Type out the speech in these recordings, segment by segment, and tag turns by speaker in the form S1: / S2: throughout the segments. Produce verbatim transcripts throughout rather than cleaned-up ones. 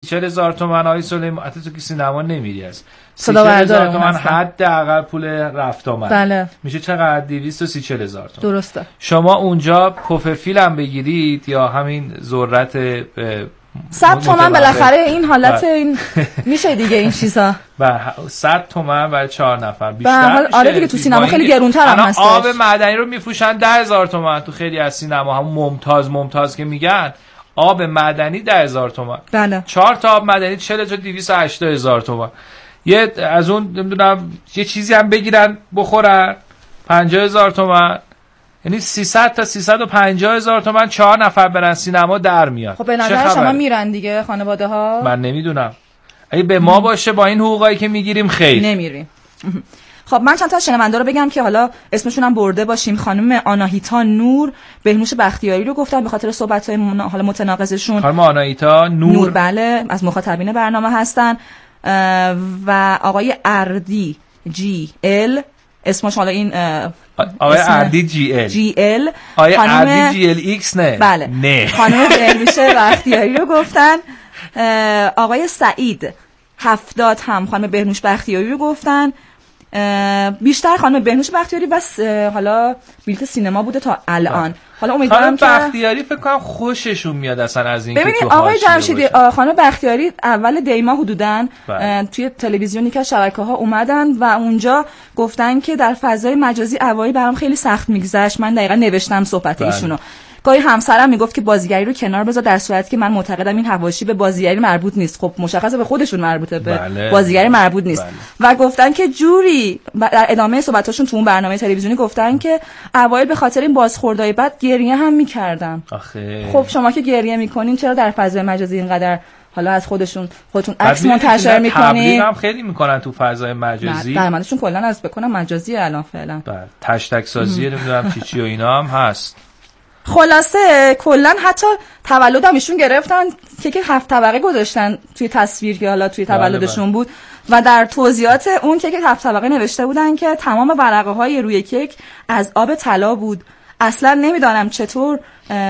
S1: چهل هزار تومان آقای سلیمان، حتی تو که سینما نمیری از
S2: صدا بردار
S1: تومان حداقل پول رفت آمد.
S2: بله.
S1: میشه چقدر؟ دویست و سی چهل هزار تومان.
S2: درسته.
S1: شما اونجا پوف فیلم بگیرید یا همین ذرت
S2: صد تومن بالاخره این حالت این میشه دیگه این چیزا.
S1: بله صد تومن برای چهار نفر بیشتر میشه.
S2: آره دیگه تو سینما خیلی گرونتر هم هستش.
S1: آب معدنی رو میفروشن ده هزار تومن تو خیلی از سینما، هم ممتاز ممتاز که میگن آب معدنی ده هزار تومن.
S2: بله.
S1: چهار تا آب معدنی چهل تا دویست و هشتاد هزار تومن. یه از اون نمیدونم یه چیزی هم بگیرن بخورن پنجاه هزار تومن. یعنی سیصد تا سیصد و پنجاه هزار تومان چهار نفر برن سینما در میاد.
S2: خب به نظر شما میرن دیگه خانواده ها؟
S1: من نمیدونم. اگه به ما باشه با این حقوقایی که میگیریم خیر
S2: نمیریم. خب من چند تا شنونده رو بگم که حالا اسمشون هم برده باشیم. خانم آناهیتا نور، بهنوش بختیاری رو گفتن به خاطر صحبت‌های من... حالا متناقضشون.
S1: خانم آناهیتا نور,
S2: نور بله از مخاطبین برنامه هستن. و آقای اردی جی ال اسمش حالا این
S1: آقای اردی جی ال
S2: جی ال
S1: آقای اردی جی ال ایکس نه
S2: بله
S1: نه
S2: خانم بهنوش بختیاری رو گفتن. آقای سعید هفتاد هم خانم بهنوش بختیاری رو گفتن. بیشتر خانم بهنوش بختیاری بس حالا بلیت سینما بوده تا الان. حالا امیدوارم که
S1: خانم بختیاری فکر کنم خوششون میاد اصلا از این که
S2: ببینید آقای جمشیدی خانم بختیاری اول دیما حدوداً توی تلویزیونی که شبکه‌ها اومدن و اونجا گفتن که در فضای مجازی اوایل برام خیلی سخت میگذشت. من دقیقاً نوشتم صحبت ایشونو. گاهی همسرم میگفت که بازیگری رو کنار بذار، در صورتی که من معتقدم این حواشی به بازیگری مربوط نیست. خب مشخصه به خودشون مربوطه، به
S1: بله.
S2: بازیگری مربوط نیست. بله. و گفتن که جوری در ادامه صحبتاشون تو اون برنامه تلویزیونی گفتن که اوایل به خاطر این بازخوردهای بعد گریه هم میکردن.
S1: آخه
S2: خب شما که گریه میکنین چرا در فضای مجازی اینقدر حالا از خودشون خودتون عکس منتشر میکنین؟
S1: تبلیغ هم خیلی میکنن تو فضای مجازی.
S2: درآمدشون کلا از بکنم مجازی الان فعلا.
S1: بله تشتک سازی نمیدونم چی چی و اینا هم هست.
S2: خلاصه کلا حتی تولدم ایشون گرفتن کیک هفت طبقه گذاشتن توی تصویر که حالا توی تولدشون بود و در توضیحات اون کیک هفت طبقه نوشته بودن که تمام ورقه های روی کیک از آب طلا بود. اصلا نمیدانم چطور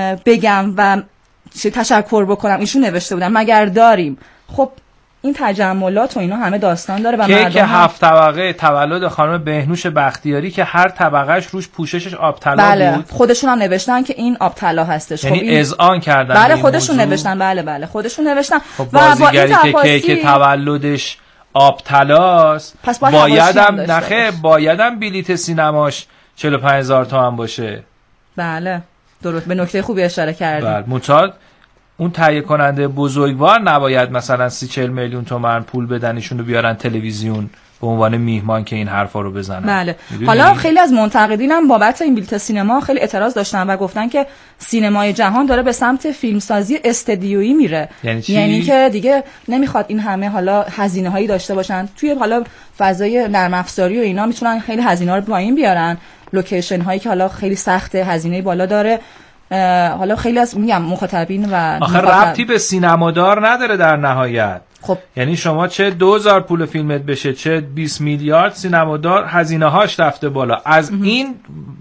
S2: بگم و چه تشکر بکنم. ایشون نوشته بودن مگر داریم. خب این تجملات و اینا همه داستان داره و
S1: کیک
S2: مردم
S1: هفت طبقه تولد خانم بهنوش بختیاری که هر طبقهش روش پوششش آب طلا
S2: بله.
S1: بود.
S2: خودشون هم نوشتن که این آب طلا هستش.
S1: یعنی
S2: خب این...
S1: اذعان کردن.
S2: بله خودشون نوشتن. بله بله خودشون نوشتن.
S1: خب و با این تفاصیل که کیک تولدش آب طلاست بایدم نخه بایدم بلیت سینماش چهل و پنج هزار تومان باشه.
S2: بله درست به نکته خوبی اشاره کردید.
S1: بله متعاد اون تهیه کننده بزرگوار نباید مثلا سی چهل میلیون تومان پول بدنشون رو بیارن تلویزیون به عنوان میهمان که این حرفا رو بزنن.
S2: بله. حالا خیلی از منتقدینم بابت این بلیت سینما خیلی اعتراض داشتن و گفتن که سینمای جهان داره به سمت فیلمسازی استدیویی میره.
S1: یعنی چی؟
S2: یعنی که دیگه نمیخواد این همه حالا هزینه هایی داشته باشن توی حالا فضای نرم افزاری و اینا میتونن خیلی هزینه رو پایین بیارن. لوکیشن هایی که حالا خیلی سخته هزینه بالا داره. حالا خیلی از میگم مخاطبین و
S1: آخه ربطی به سینمادار نداره در نهایت.
S2: خب
S1: یعنی شما چه دو هزار پول فیلمت بشه چه بیست میلیارد سینمادار هزینه هاش رفته بالا. از ام. این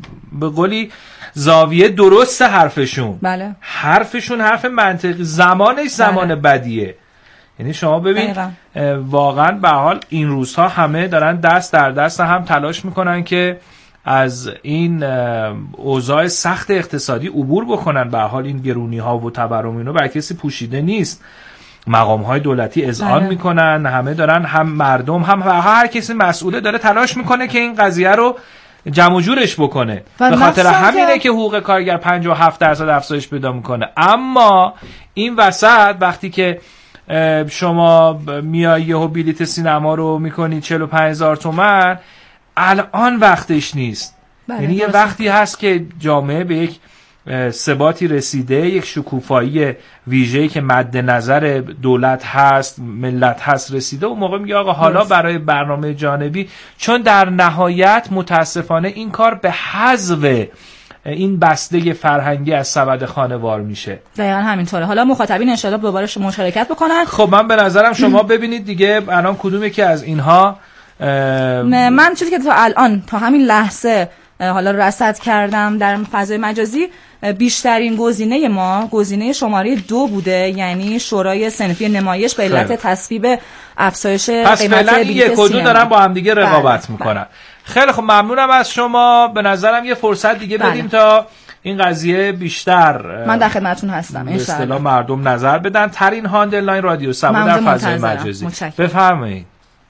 S1: به قولی زاویه درست حرفشون.
S2: بله.
S1: حرفشون حرف منطقی، زمانش زمان بله. بدیه. یعنی شما ببین واقعا به حال این روزها همه دارن دست در دست هم تلاش میکنن که از این اوضاع سخت اقتصادی عبور بکنن. به حال این گرونی ها و تورم اینو بر کسی پوشیده نیست. مقام های دولتی اذعان میکنن، همه دارن، هم مردم هم هر کسی مسئوله داره تلاش میکنه که این قضیه رو جمع جورش بکنه. به خاطر همینه که... که حقوق کارگر پنجاه و هفت درصد افزایش پیدا میکنه. اما این وسط وقتی که شما میای و بلیت سینما رو میکنی چهل و پنج هزار تومان، الان وقتش نیست. یعنی یه وقتی هست که جامعه به یک ثباتی رسیده، یک شکوفایی ویژه‌ای که مد نظر دولت هست، ملت هست رسیده، و موقع میگه آقا حالا برای برنامه جانبی، چون در نهایت متاسفانه این کار به حذف این بسته فرهنگی از سبد خانوار میشه.
S2: دقیقاً همینطوره. حالا مخاطبین ان شاءالله دوباره مشارکت بکنن.
S1: خب من به نظرم شما ببینید دیگه الان کدومی که از اینها
S2: من چیزی که تا الان تا همین لحظه حالا رصد کردم در فضای مجازی، بیشترین گزینه ما گزینه شماره دو بوده، یعنی شورای صنفی نمایش به علت تصویب افزایش قیمت بلیت
S1: یک و دو دارن با هم دیگه رقابت میکنن. خیلی خب ممنونم از شما. به نظرم یه فرصت دیگه بدیم بله. تا این قضیه بیشتر
S2: من در خدمتتون هستم
S1: به اصطلاح مردم نظر بدن. ترین ها آندرلاین رادیو سبا در فضای مجازی. بفرمایید.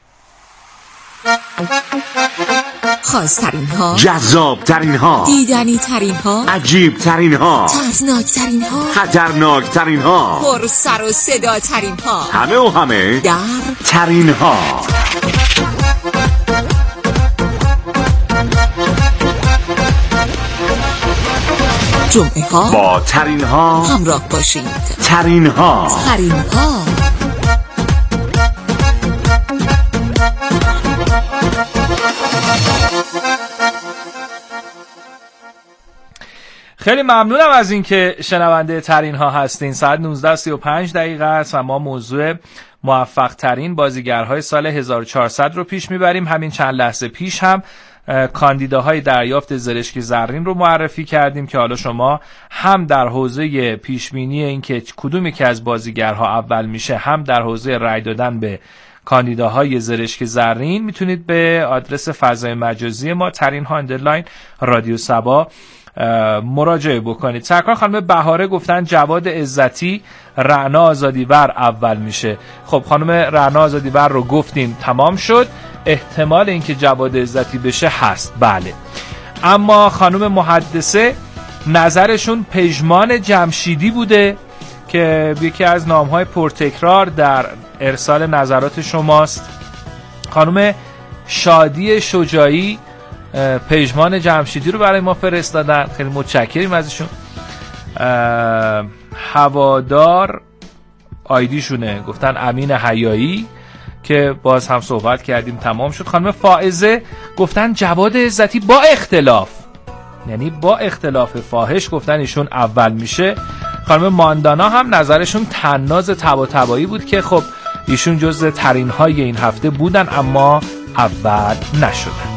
S3: خاص‌ترین ها،
S4: جذاب‌ترین ها،
S3: دیدنی ترین ها،
S4: عجیب ترین ها،
S3: ترسناک ترین ها،
S4: خطرناک ترین ها،
S3: پر سر و صدا ترین ها،
S4: همه و همه
S3: در
S4: ترین ها.
S3: جمعه ها
S4: با ترین ها
S3: همراه باشید.
S4: ترین ها
S3: ترین ها
S1: خیلی ممنونم از اینکه شنونده ترین ها هستین. ساعت نوزده و سی و پنج دقیقه است و ما موضوع موفق ترین بازیگرهای سال هزار و چهارصد رو پیش میبریم. همین چند لحظه پیش هم کاندیداهای دریافت زرشک زرین رو معرفی کردیم که حالا شما هم در حوزه پیشبینی اینکه کدومی که از بازیگرها اول میشه، هم در حوزه رأی دادن به کاندیداهای زرشک زرین میتونید به آدرس فضای مجازی ما ترین ها آندرلاین رادیو سبا مراجعه بکنید. سرکار خانم بهاره گفتن جواد عزتی رعنا آزادیور اول میشه. خب خانم رعنا آزادیور رو گفتیم تمام شد. احتمال اینکه جواد عزتی بشه هست بله. اما خانم محدثه نظرشون پژمان جمشیدی بوده که یکی از نامهای پرتکرار در ارسال نظرات شماست. خانم شادی شجاعی پژمان جمشیدی رو برای ما فرستادن، خیلی متشکریم ازشون. هوادار آیدیشونه گفتن امین حیایی که باز هم صحبت کردیم تمام شد. خانم فائزه گفتن جواد عزتی با اختلاف، یعنی با اختلاف فاحش گفتن ایشون اول میشه. خانم ماندانا هم نظرشون طناز طباطبایی بود که خب ایشون جزو ترین های این هفته بودن اما اول نشدن.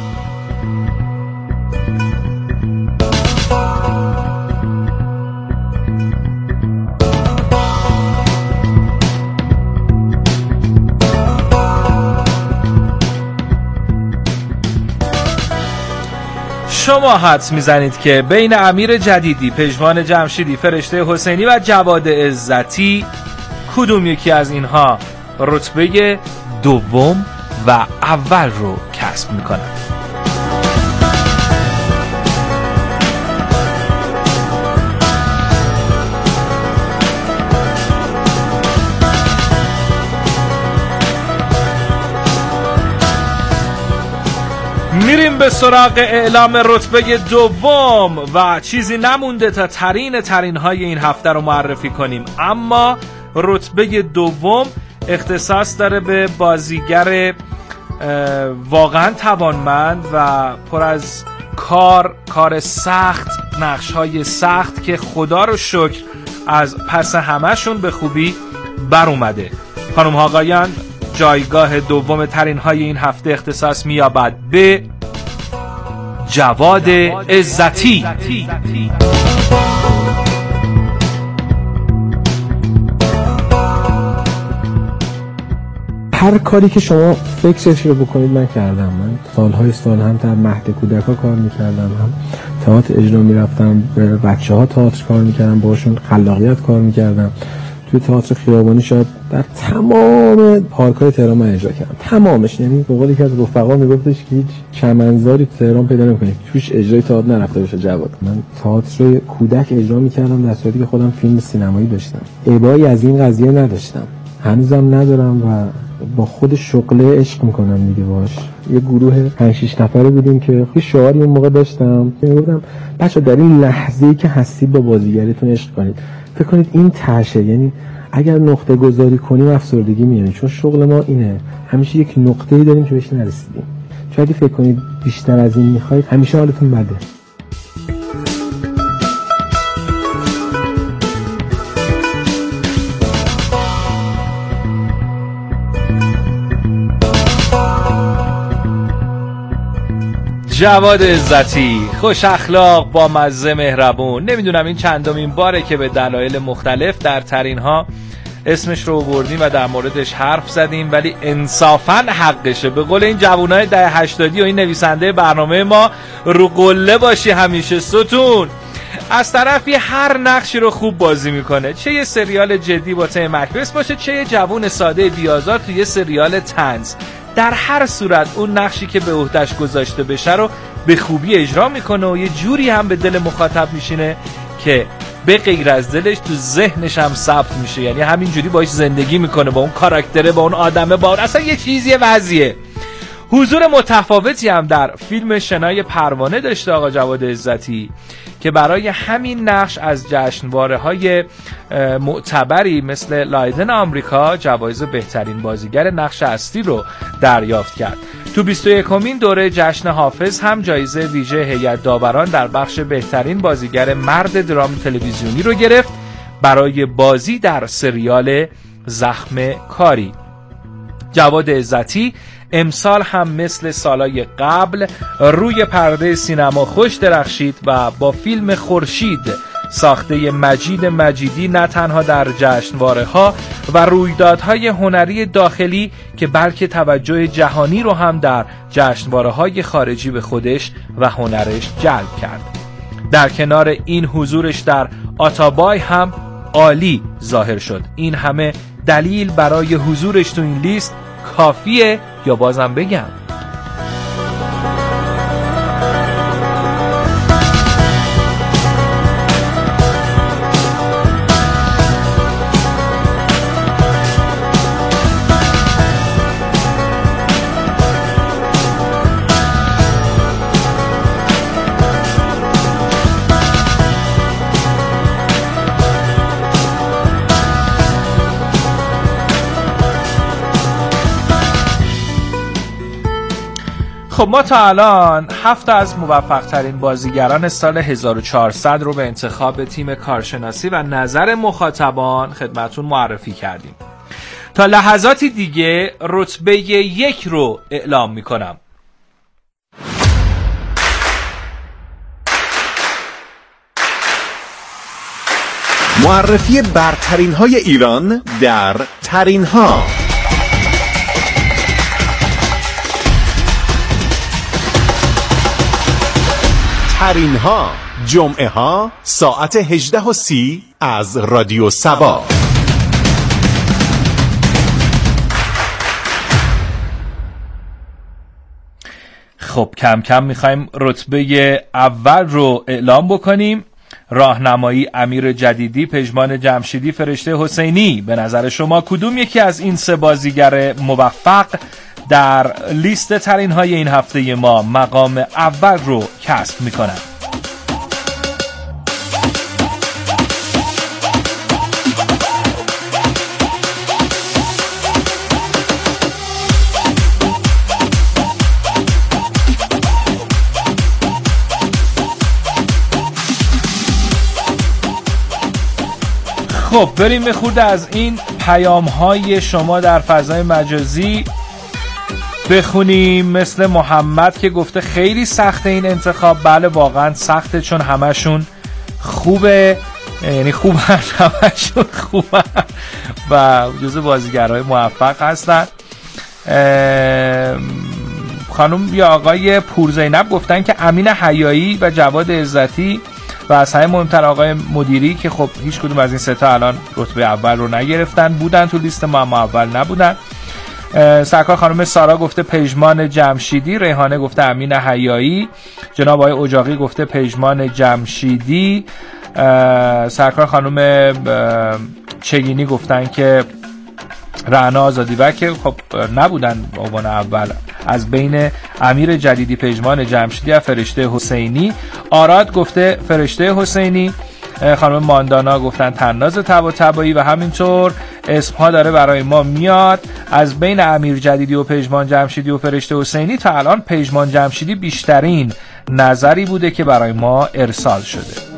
S1: شما حدس میزنید که بین امیر جدیدی، پژمان جمشیدی، فرشته حسینی و جواد عزتی کدوم یکی از اینها رتبه دوم و اول رو کسب میکنن؟ میریم به سراغ اعلام رتبه دوم و چیزی نمونده تا ترین ترین های این هفته رو معرفی کنیم. اما رتبه دوم اختصاص داره به بازیگر واقعا توانمند و پر از کار کار سخت، نقش های سخت که خدا رو شکر از پس همه‌شون به خوبی بر اومده. خانم ها آقایان، جایگاه دوم ترین های این هفته اختصاص می‌یابد به جواد عزتی.
S5: هر کاری که شما فکرش رو بکنید من کردم. من سالهای سال هم در مهد کودک‌ها کار می‌کردم، هم تئاتر اجرا می‌رفتم، به بچه‌ها تئاتر کار می‌کردم، باشون خلاقیت کار می‌کردم. توی تئاتر خیابانی شاید در تمام پارک‌های تهران من اجرا کردم، تمامش. یعنی به قول یکی از رفقا میگفتش که هیچ چمنزاری تو تهران پیدا نمی‌کنی توش اجرای تئاتر نرفته باشه جواد. من تئاتر کودک اجرا می‌کردم در صورتی که خودم فیلم سینمایی داشتم. ابایی از این قضیه نداشتم، هنوزم ندارم و با خود شغله عشق میکنم دیگه باش. یه گروه پنج شش نفره بودیم که خیلی شعاری اون موقع داشتم که میگفتم بچا در این لحظه‌ای که هستید با بازیگریتون عشق کنید. فکر کنید این تاشه، یعنی اگر نقطه گذاری کنیم افسردگی میاد، چون شغل ما اینه، همیشه یک نقطه‌ای داریم که بهش نرسیدیم. چون اگه فکر کنید بیشتر از این میخواید همیشه حالتون بده.
S1: جواد عزتی، خوش اخلاق، با مزه، مهربون. نمیدونم این چندمین باره که به دلایل مختلف در ترین ها اسمش رو بردیم و در موردش حرف زدیم، ولی انصافاً حقشه. به قول این جوانای دهه هشتادی و این نویسنده برنامه ما، رو قله باشی همیشه ستون. از طرفی هر نقشی رو خوب بازی میکنه، چه یه سریال جدی با تم مکبث باشه، چه یه جوون ساده بیازار توی یه سریال طنز. در هر صورت اون نقشی که به عهده‌اش گذاشته بشه رو به خوبی اجرا میکنه و یه جوری هم به دل مخاطب میشینه که به غیر از دلش تو ذهنش هم ثبت میشه. یعنی همینجوری باش زندگی میکنه، با اون کاراکتره، با اون آدمه، با اون اصلا یه چیزیه وضعیه. حضور متفاوتی هم در فیلم شنای پروانه داشته آقا جواد عزتی که برای همین نقش از جشنواره‌های معتبری مثل لایدن آمریکا جوایز بهترین بازیگر نقش اصلی رو دریافت کرد. تو بیست و یکمین دوره جشن حافظ هم جایزه ویژه هیئت داوران در بخش بهترین بازیگر مرد درام تلویزیونی رو گرفت برای بازی در سریال زخم کاری. جواد عزتی امسال هم مثل سالهای قبل روی پرده سینما خوش درخشید و با فیلم خورشید ساخته مجید مجیدی نه تنها در جشنواره‌ها و رویدادهای هنری داخلی که بلکه توجه جهانی رو هم در جشنواره‌های خارجی به خودش و هنرش جلب کرد. در کنار این حضورش در آتابای هم عالی ظاهر شد. این همه دلیل برای حضورش تو این لیست کافیه یا بازم بگم؟ خب ما تا الان هفت از موفق ترین بازیگران سال هزار و چهارصد رو به انتخاب تیم کارشناسی و نظر مخاطبان خدمتون معرفی کردیم. تا لحظاتی دیگه رتبه یک رو اعلام میکنم.
S4: معرفی برترین های ایران در ترین ها. ترین ها، جمعه ها ساعت هجده و سی از رادیو سبا.
S1: خب کم کم میخوایم رتبه اول رو اعلام بکنیم. راهنمایی امیر جدیدی، پژمان جمشیدی، فرشته حسینی. به نظر شما کدوم یکی از این سه بازیگر موفق در لیست ترین های این هفته ما مقام اول رو کسب میکنن؟ خب بریم به خورده از این پیام های شما در فضای مجازی بخونیم. مثل محمد که گفته خیلی سخته این انتخاب. بله واقعا سخته، چون همشون خوبه، یعنی خوبن، همشون خوبن و جزو بازیگرهای موفق هستن. خانم یا آقای پورزینب گفتن که امین حیایی و جواد عزتی و از همه مهمتر آقای مدیری که خب هیچ کدوم از این سه تا الان رتبه اول رو نگرفتن، بودن تو لیست ما اما اول نبودن. سرکار خانم سارا گفته پژمان جمشیدی، ریحانه گفته امین حیایی، جناب آقای اجاقی گفته پژمان جمشیدی، سرکار خانم چگینی گفتن که رعنا آزادی‌بک که خب نبودن به عنوان اول. از بین امیر جدیدی، پژمان جمشیدی و فرشته حسینی. آراد گفته فرشته حسینی، خانم ماندانا گفتن طناز طباطبایی و همینطور اسمها داره برای ما میاد. از بین امیر جدیدی و پژمان جمشیدی و فرشته حسینی تا الان پژمان جمشیدی بیشترین نظری بوده که برای ما ارسال شده.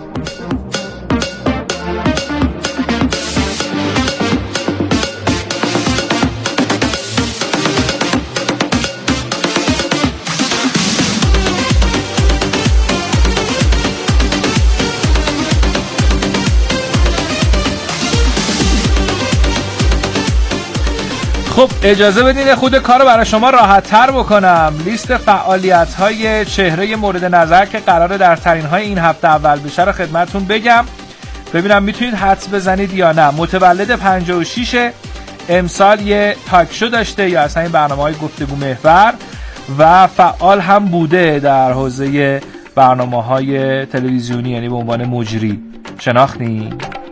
S1: خب اجازه بدین خود کارو برای شما راحت تر بکنم. لیست فعالیت های چهره مورد نظر که قراره در ترین های این هفته اول بشه رو خدمتون بگم، ببینم میتونید حدس بزنید یا نه. متولد پنجاه و شش، امسال یه تاک شو داشته یا اصلا این برنامه های گفتگو محور و فعال هم بوده در حوزه برنامه های تلویزیونی، یعنی به عنوان مجری. شناختی؟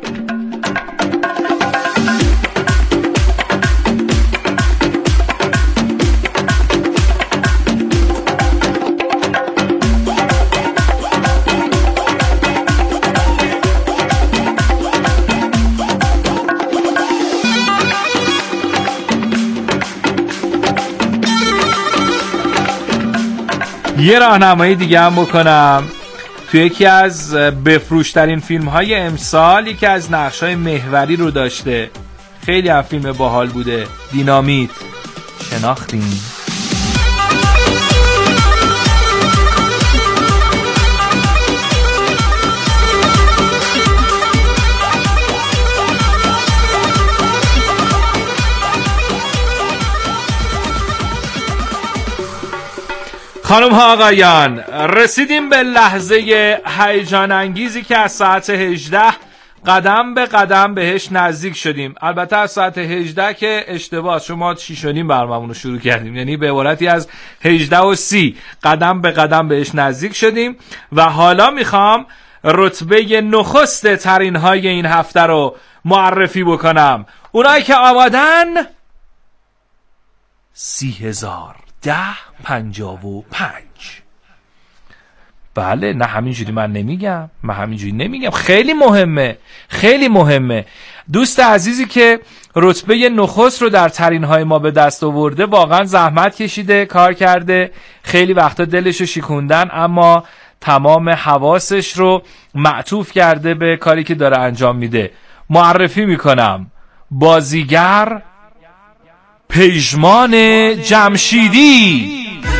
S1: یه راهنمایی دیگه هم بکنم. تو یکی از بفروشترین فیلم های امسال یکی از نقش های محوری رو داشته، خیلی هم فیلم باحال بوده، دینامیت. شناختین؟ خانم ها آقایان، رسیدیم به لحظه هیجان انگیزی که از ساعت هجده قدم به قدم بهش نزدیک شدیم. البته از ساعت هجده که اشتباه، شما شیش و نیم برنامه‌مون رو شروع کردیم، یعنی به عبارتی از هجده و سی قدم به قدم بهش نزدیک شدیم و حالا میخوام رتبه نخست ترین های این هفته رو معرفی بکنم. اونایی که آمادن سی هزار ده پنجاه و پنج. بله، نه همینجوری من نمیگم، من همینجوری نمیگم، خیلی مهمه، خیلی مهمه. دوست عزیزی که رتبه نخست رو در ترین های ما به دست آورده واقعا زحمت کشیده، کار کرده، خیلی وقتا دلشو شکوندن، اما تمام حواسش رو معطوف کرده به کاری که داره انجام میده. معرفی میکنم بازیگر پژمان جمشیدی.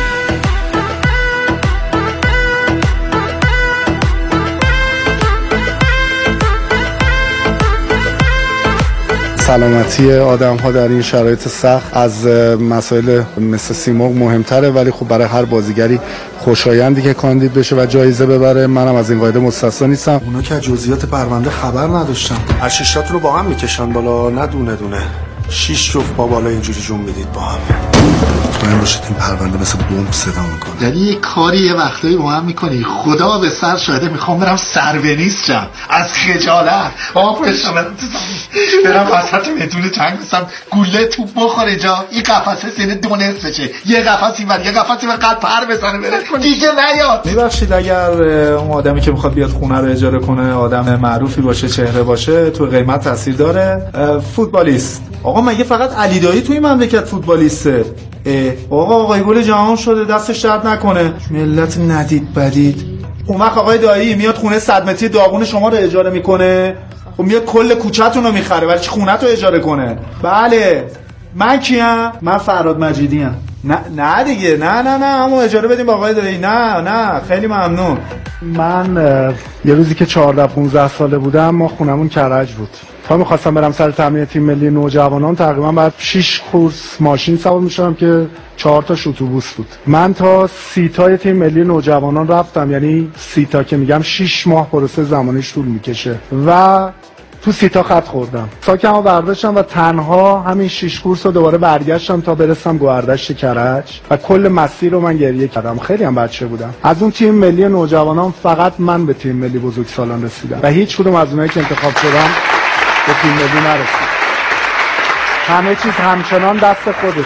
S6: سلامتی آدم ها در این شرایط سخت از مسائل مثل سیمرغ مهمتره، ولی خب برای هر بازیگری خوشایندی که کاندید بشه و جایزه ببره. منم از این قاعده مستثنا نیستم.
S7: اونا که از جزئیات پرونده خبر نداشتن، هر شیشتاتون رو با هم میکشن بالا، نه دونه دونه. شیش جفت با بالا اینجوری جون میدید با هم. مطمئن باشید این پرونده مثل بمب صدا میکنه.
S8: یعنی یه کاری یه وقتایی با هم میکنی خدا به سر شاهده، میخوام برم سربنیست شم از خجالت. آب بشم برم وسط میدون جنگ بسم گوله توپ بخوره جا، این قفسه سینه دو نصف بشه، یه قفسی بر یه قفسی بر قد پر بزنه بره دیگه نیاد.
S9: میبخشید اگر اون آدمی که میخواد بیاد خونه رو اجاره کنه آدم معروفی باشه، چهره باشه، تو قیمت تاثیر داره. فوتبالیست آقا مگه فقط علی دایی توی مملکت فوتبالیسته؟ آقا آقای گل جهان شده، دستش درد نکنه. ملت ندید بدید. اون وقت آقای دایی میاد خونه صد متری داغون شما رو اجاره میکنه، خب میاد کل کوچه‌تون رو میخره، ولی خونه تو اجاره کنه. بله من کیم؟ من فراد مجیدی ام. نه نه دیگه، نه نه نه اما اجاره بدیم با آقای دایی. نه نه خیلی ممنون.
S6: من یه روزی که چهارده پانزده ساله بودم ما خونمون کرج بود. تا می‌خواستم برم سر تمرین تیم ملی نوجوانان تقریبا بعد شش کورس ماشین سوار می‌شدم که چهار تا اتوبوس بود. من تا سی تای تیم ملی نوجوانان رفتم، یعنی سی تا که میگم شش ماه پروسه زمانیش طول میکشه و تو سی تا خط خوردم. ساکمو برداشتم و تنها همین شش کورس رو دوباره برگشتم تا برسم گوهردشت کرج و کل مسیر رو من گریه کردم. خیلی هم بچه بودم. از اون تیم ملی نوجوانان فقط من به تیم ملی بزرگسالان رسیدم و هیچ کدوم از اونایی که انتخاب شدم به تیم ملی نرسید. همه چیز همچنان دست خودت.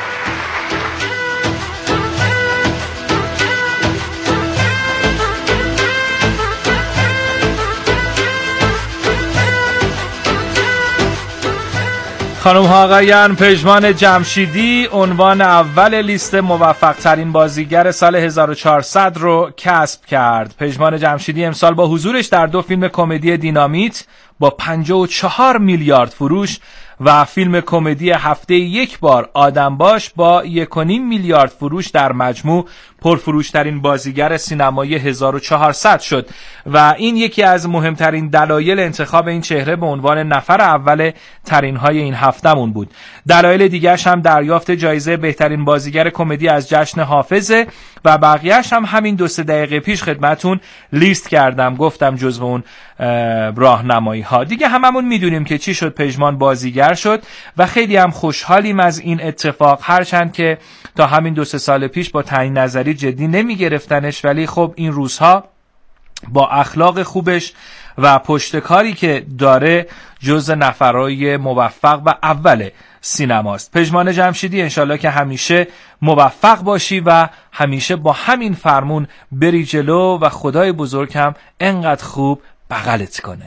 S1: خانم ها آقایان، پژمان جمشیدی عنوان اول لیست موفق ترین بازیگر سال هزار و چهارصد رو کسب کرد. پژمان جمشیدی امسال با حضورش در دو فیلم کمدی دینامیت با پنجاه و چهار میلیارد فروش و فیلم کمدی هفته یک بار آدم باش با یک و نیم میلیارد فروش در مجموع پرفروشترین بازیگر سینمایی هزار و چهارصد شد و این یکی از مهمترین دلایل انتخاب این چهره به عنوان نفر اول ترین‌های این هفتمون بود. دلایل دیگرش هم دریافت جایزه بهترین بازیگر کمدی از جشن حافظه و بقیه‌اش هم همین دو سه دقیقه پیش خدمتون لیست کردم، گفتم جزو اون راهنمایی ها. دیگه هممون میدونیم که چی شد، پژمان بازیگر شد و خیلی هم خوشحالیم از این اتفاق، هرچند که تا همین دو سه سال پیش با تعیین نظری جدی نمی گرفتنش، ولی خب این روزها با اخلاق خوبش و پشتکاری که داره جز نفرای موفق و اول سینماست. پژمان جمشیدی، انشالله که همیشه موفق باشی و همیشه با همین فرمون بری جلو و خدای بزرگ هم انقدر خوب بغلت کنه.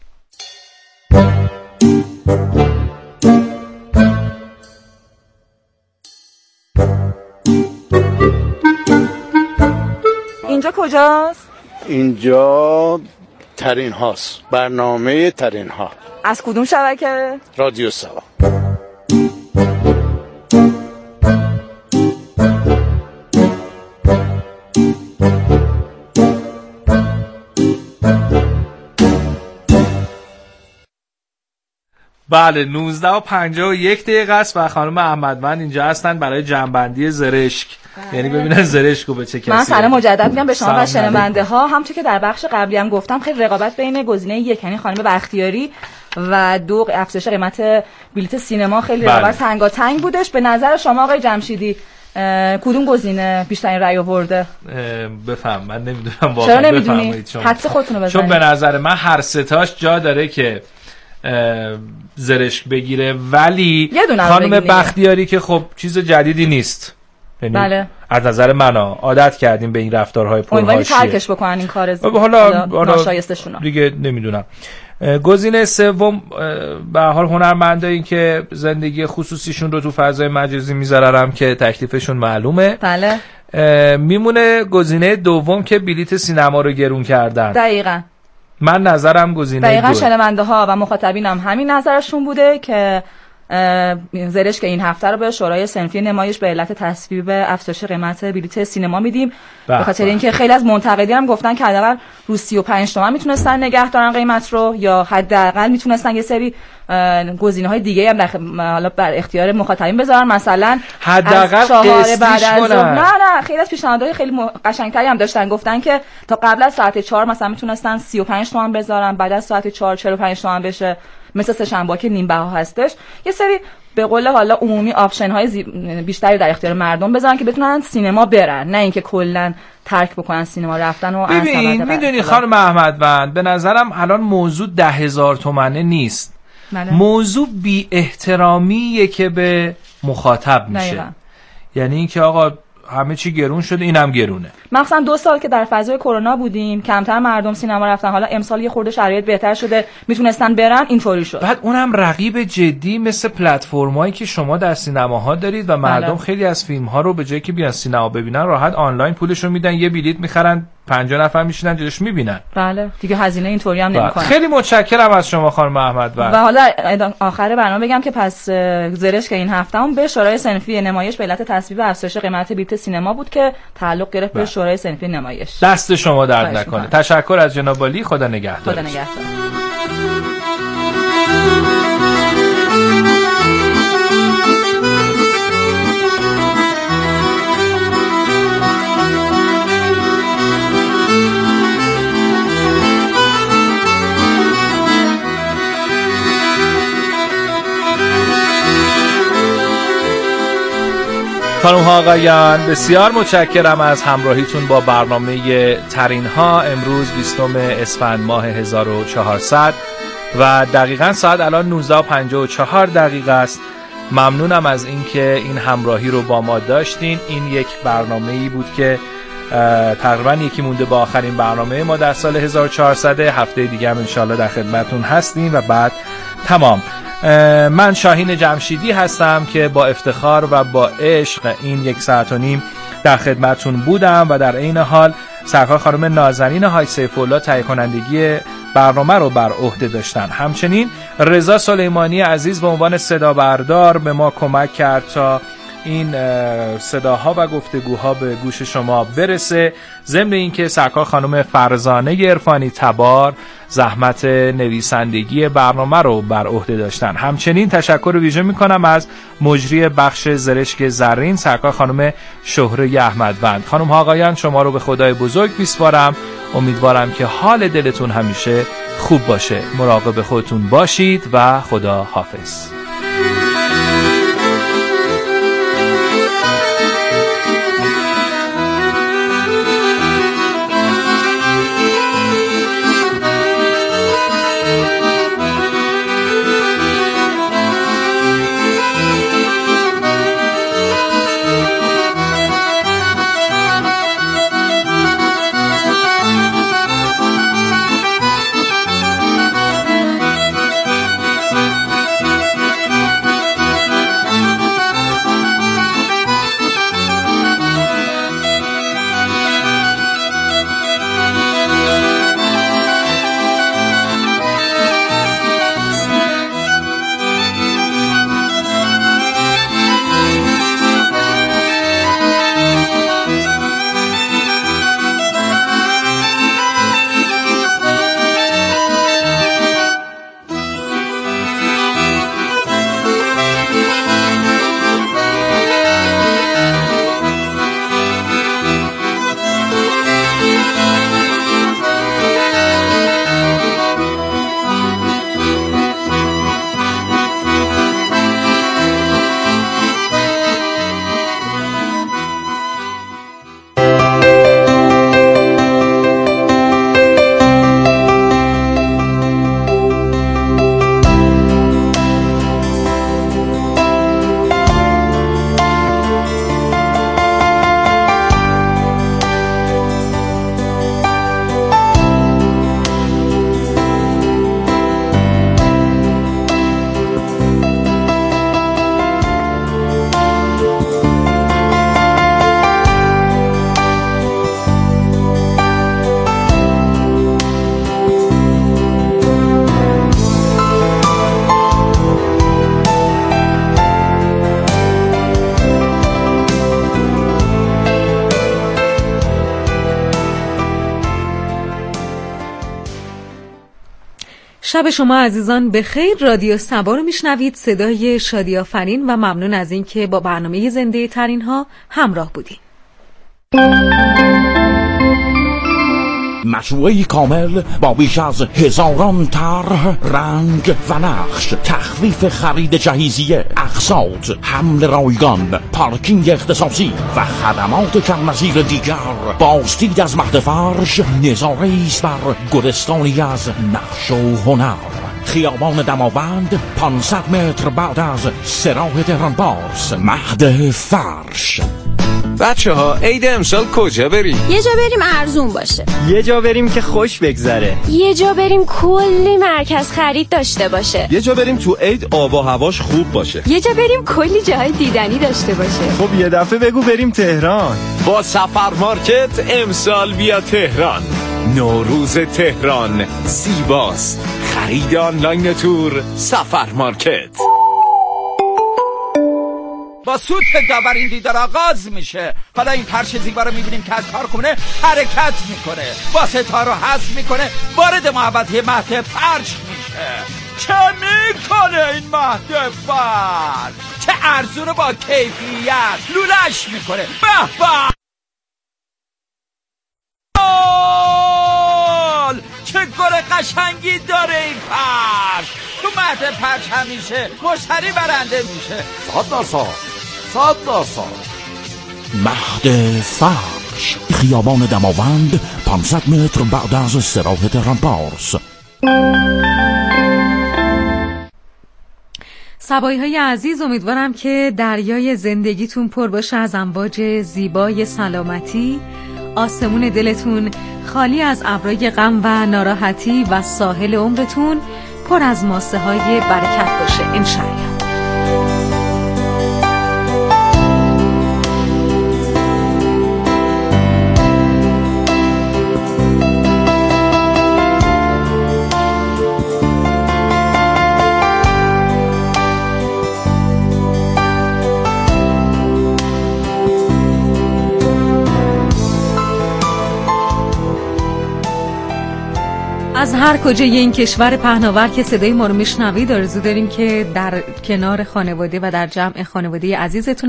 S2: اینجا کجاست؟
S10: اینجا ترین هاست، برنامه ترین ها.
S2: از کدوم شبکه؟
S10: رادیو سوا.
S1: بله، نوزده و پنجاه و یک دقیقه است و خانم احمدوند اینجا هستن برای جنبندی زرشک. یعنی ببینن زرشکو به چه کسی.
S2: من سلام مجدد میگم به شما و شنونده ها. همونطور که در بخش قبلی هم گفتم، خیلی رقابت بین گزینه یک یعنی خانم بختیاری و دو افزایش قیمت بلیت سینما خیلی رقابت تنگاتنگ بودش. به نظر شما آقای جمشیدی کدوم گزینه بیشترین رأی آورده؟
S1: بفهم، من نمیدونم واقعا.
S2: چرا نمیدونی؟ حدس خودتون رو بزنید.
S1: چون به نظر من هر ستاش جا داره که زرشک بگیره، ولی خانم بختیاری که خب چیز جدیدی نیست.
S2: بله.
S1: از نظر من عادت کردیم به این رفتارهای پرحاشیه.
S2: امیدوارم ترکش بکنن این کار
S1: حالا
S2: ناشایستشون
S1: دیگه نمیدونم. گزینه سوم به هر حال هنرمندایی که زندگی خصوصیشون رو تو فضای مجازی میذارن که تکلیفشون معلومه.
S2: بله.
S1: میمونه گزینه دوم که بلیت سینما رو گرون کردن.
S2: دقیقاً.
S1: من نظرم گزینه دو.
S2: دقیقاً شنونده ها و مخاطبینم هم همین نظرشون بوده که زرشک که این هفته رو به شورای صنفی نمایش به علت تصویب افزایش قیمت بلیت سینما میدیم، به خاطر اینکه خیلی از منتقدین هم گفتن که حداقل رو سی و پنج تومن میتونستن نگه دارن قیمت رو، یا حداقل میتونستن یه سری گزینه‌های دیگه هم در حالا بر اختیار مخاطبین بذارن، مثلا
S1: حداقل قسطیش کنن.
S2: نه نه خیلی از پیشنهادهای خیلی قشنگتری هم داشتن، گفتن که تا قبل از ساعت چهار مثلا میتونستن سی و پنج تومن بذارن، بعد از ساعت چهار چهل و پنج تومن بشه، مثل سه شنبه که نیم بها هستش. یه سری به قول حالا عمومی آپشن های زی... بیشتری در اختیار مردم بذارن که بتونن سینما برن، نه اینکه کلا ترک بکنن سینما رفتن و
S1: ببین میدونی خانم احمدوند، به نظرم الان موضوع ده هزار تومنه نیست.
S2: بله.
S1: موضوع بی احترامیه که به مخاطب میشه.
S2: دقیقا.
S1: یعنی اینکه آقا همه چی گرون شده، اینم گرونه.
S2: مثلا دو سال که در فضای کرونا بودیم، کمتر مردم سینما رفتن، حالا امسال یه خورده شرایط بهتر شده، میتونستن برن، اینطوری شد.
S1: بعد اونم رقیب جدی مثل پلتفرمایی که شما در سینماها دارید و مردم بله. خیلی از فیلم‌ها رو به جای که بیان سینما ببینن، راحت آنلاین پولشو میدن، یه بلیت میخرن، پنجاه نفر میشینن جلوش میبینن.
S2: بله دیگه هزینه اینطوری هم نمیکنن.
S1: خیلی متشکرم از شما خانم احمدوند.
S2: و حالا آخر برنامه بگم که پس زرشک که این هفتهمون به شورای صنفی نمایش به علت تصویب افزایش قیمت بلیت سینما بود که تعلق گرفت به شورای صنفی نمایش.
S1: دست شما درد نکنه. تشکر از جناب عالی. خدا نگهدار.
S2: خدا نگهدار.
S1: خانم ها آقایان، بسیار متشکرم از همراهیتون با برنامه ترین ها. امروز بیستم اسفند ماه هزار و چهارصد و دقیقاً ساعت الان نوزده و پنجاه و چهار دقیقه است. ممنونم از اینکه این همراهی رو با ما داشتین. این یک برنامه‌ای بود که تقریباً یکی مونده با آخرین برنامه ما در سال هزار و چهارصد. هفته دیگه هم انشالله در خدمتون هستیم و بعد تمام. من شاهین جمشیدی هستم که با افتخار و با عشق این یک ساعت و نیم در خدمتون بودم و در عین حال سرکار خانم نازنین حاج سیف‌الله تهیه کنندگی برنامه رو بر عهده داشتن. همچنین رضا سلیمانی عزیز به عنوان صدا بردار به ما کمک کرد تا این صداها و گفتگوها به گوش شما برسه. ضمن اینکه سرکار خانم فرزانه عرفانی تبار زحمت نویسندگی برنامه رو بر عهده داشتن. همچنین تشکر ویژه میکنم از مجری بخش زرشک زرین سرکار خانم شهره احمدوند. خانم ها آقایان، شما رو به خدای بزرگ میسپارم. امیدوارم که حال دلتون همیشه خوب باشه. مراقب خودتون باشید و خدا حافظ.
S11: شب شما عزیزان به خیر. رادیو سبا رو میشنوید، صدای شادی آفرین، و ممنون از این که با برنامه زنده ترین ها همراه بودیم.
S12: مجموعه کامل با بیش از هزاران طرح، رنگ و نقش، تخفیف خرید جهیزیه، اقساط، حمل رایگان، پارکینگ اختصاصی و خدمات کم نظیر دیگر. بازدید از مهد فرش نظاره ایست بر گلستانی از نقش و هنر. خیابان دماوند پانصد متر بعد از سراح تهران پارس. مهد فرش.
S13: بچه ها عید امسال کجا بریم؟
S14: یه جا بریم ارزون باشه،
S15: یه جا بریم که خوش بگذره،
S14: یه جا بریم کلی مرکز خرید داشته باشه،
S16: یه جا بریم تو عید آب و هواش خوب باشه،
S14: یه جا بریم کلی جاهای دیدنی داشته باشه.
S15: خب یه دفعه بگو بریم تهران.
S13: با سفر مارکت امسال بیا تهران. نوروز تهران زیباست. خرید آنلاین تور سفر مارکت.
S17: با سوت داور این دیدار آغاز میشه. حالا این فرش زیبا رو میبینیم که از کارخونه حرکت میکنه، با ستاره رو حذف میکنه، وارد محوطه مهد فرش میشه. چه میکنه این مهد فرش؟ چه ارزون با کیفیت لولش میکنه. به به چه گل قشنگی داره این فرش. تو مهد فرش همیشه مشتری برنده میشه.
S12: صد سال صد سال. مهد فرش، خیابان دماوند پانصد متر بعد از استراحت تهران پارس.
S11: سبایی های عزیز، امیدوارم که دریای زندگیتون پر باشه از امواج زیبای سلامتی، آسمون دلتون خالی از ابرای غم و ناراحتی و ساحل عمرتون پر از ماسه های برکت باشه انشالله. از هر کجای این کشور پهناور که صدای ما رو میشنوید آرزو داریم که در کنار خانواده و در جمع خانواده عزیزتون